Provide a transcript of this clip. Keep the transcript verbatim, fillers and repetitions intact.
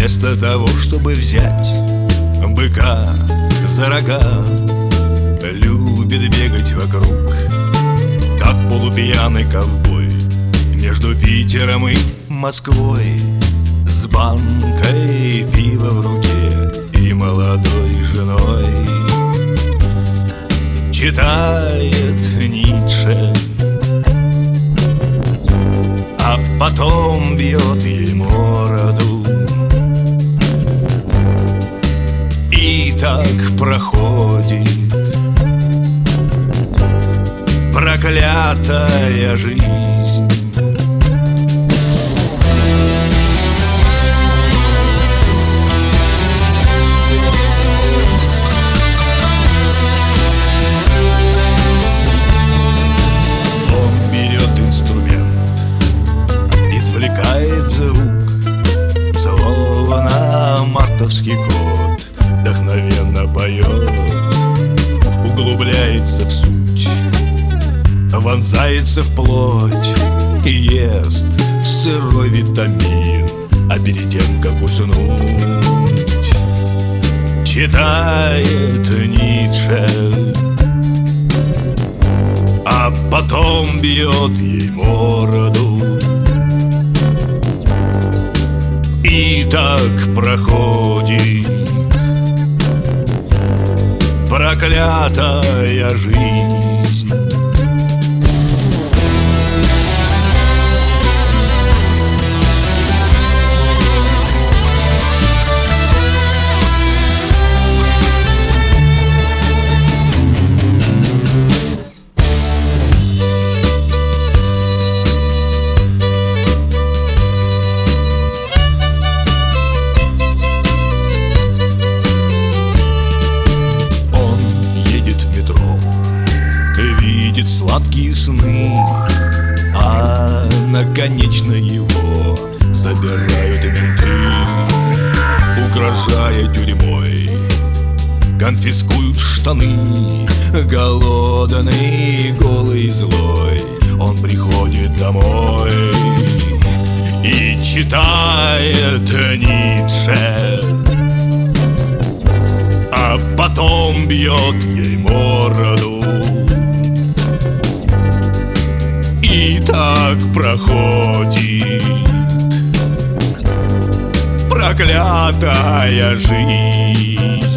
Вместо того, чтобы взять быка за рога, любит бегать вокруг, как полупьяный ковбой, между Питером и Москвой, с банкой пива в руке и молодой женой. Читает Ницше, а потом бьет ей морду. И так проходит проклятая жизнь. Он берет инструмент, извлекает звук, словно мартовский кот, вдохновенно поет, углубляется в суть, вонзается в плоть и ест сырой витамин, а перед тем, как уснуть, читает Ницше, а потом бьет ей морду. И так проходит проклятая жизнь. Видит сладкие сны, а наконечно его забирают менты, угрожая тюрьмой, конфискуют штаны. Голодный, голый, злой, он приходит домой и читает Ницше, а потом бьет ей морду. И так проходит проклятая жизнь.